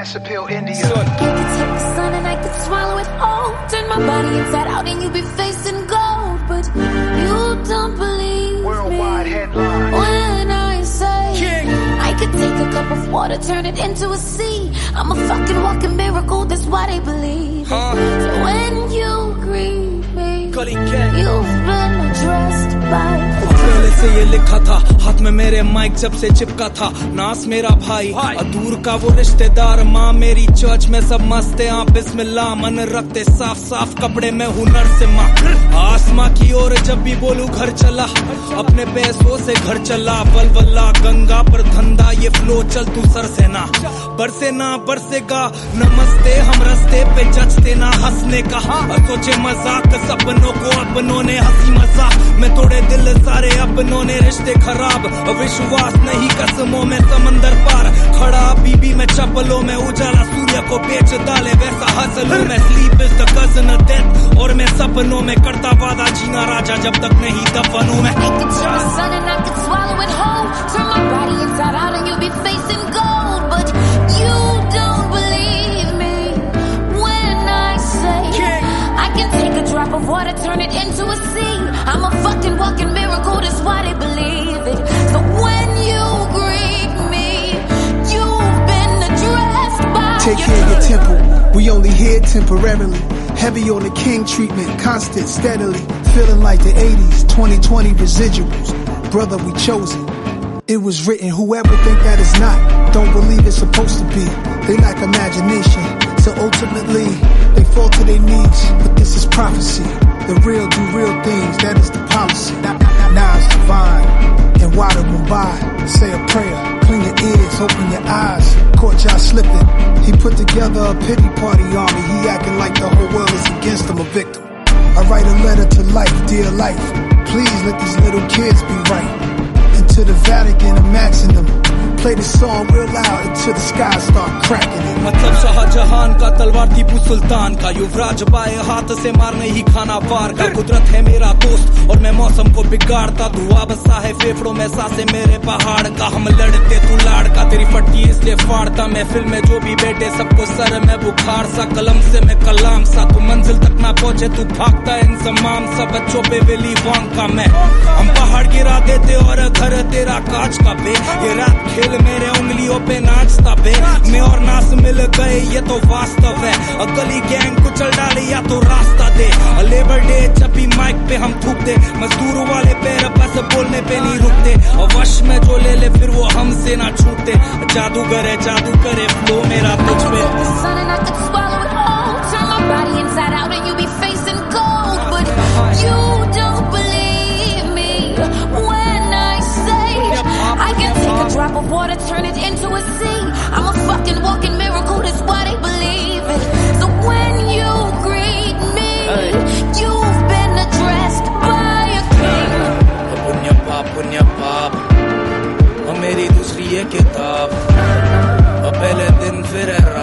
Mass Appeal, India. I could take the sun and I could swallow it whole. Turn my body inside out and you be facing gold. But you don't believe Worldwide me headline. when I say I could take a cup of water, turn it into a sea. I'm a fucking walking miracle, that's why they believe. So when you greet me, you've been addressed by पहले से ये लिखा था, हाथ में मेरे mic जब से चिपका था। नास मेरा भाई, दूर का वो रिश्तेदार, माँ मेरी चर्च में सब मस्त हैं, बिस्मिल्लाह। मन रखते साफ साफ कपड़े में हुनर से माँ। आसमां की ओर जब भी बोलूं घर चला, अपने पैसों से घर चला। बलबला गंगा पर धंधा, ये फ्लो चल तू सर से ना। बरसे ना बरसेगा नमस्ते, हम रस्ते पे जचते ना हंसने का। सोचे मजाक सपनों को अपनों ने हंसी मजाक में तोड़े दिल सारे अपनों ने। रिश्ते खराब विश्वास नहीं कसमों में समंदर पार खड़ा। बीबी में चप्पलों में उजाला सूर्य को बेच डाले वैसा हसलों में। Sleep is the cousin of death, और मैं सपनों में करता वादा जीना राजा जब तक नहीं दफनों में। Drop of water, turn it into a sea. I'm a fucking walking miracle, that's why they believe it. So when you greet me, you've been addressed by Take care of your temple, we only here temporarily. Heavy on the king treatment, constant, steadily. Feeling like the 80s, 2020 residuals. Brother, we chosen. It was written, whoever think that is not, don't believe it's supposed to be. They lack imagination, so ultimately they fall to their knees. But this is prophecy, the real do real things, that is the policy. Now it's divine, and water went by. Say a prayer, clean your ears, open your eyes. Caught y'all slipping, he put together a pity party army. He acting like the whole world is against him, a victim. I write a letter to life, dear life, please let these little kids be right. To the Vatican, I'm asking them, play the song real loud until the skies start cracking it. मतलब शाहजहां का तलवार टीपू सुल्तान का, युवराज बाएं हाथ से मारने ही खाना वार का। कुदरत है मेरा दोस्त और मैं मौसम को बिगाड़ता, धुआं बसा है फेफड़ों में सांसे मेरे पहाड़ का। हम लड़ते तू लाड़ का, तेरी फटी इसलिए फाड़ता मैं। फिल्म में जो भी बैठे सबको सर में बुखार सा, कलम से मैं कलाम सा। तू मंजिल तक ना पहुंचे तू भागता इंतजाम सा, बच्चों पे वेली वांग का मैं। हम पहाड़ गिरा देते और घर तेरा कांच का बे। ये रात खेल मेरे उंगलियों पे नाचता बे। मैं और नास मिल गए ये तो वास्तव है, गली गैंग कुचल डाले या तो रास्ता दे। लेबर डे जब भी माइक पे हम थूक दे, मजदूर वाले पैर बस बोलने पे नहीं रुकते। वश में जो ले ले फिर वो हमसे ना छूटते। जादूगर है जादू करे फ्लो मेरा तुझ पे। Drop of water, turn it into a sea. I'm a fucking walking miracle, that's why they believe it. So when you greet me, you've been addressed by a king. पुण्य पाप मेरी दूसरी ये किताब, पहले दिन फिर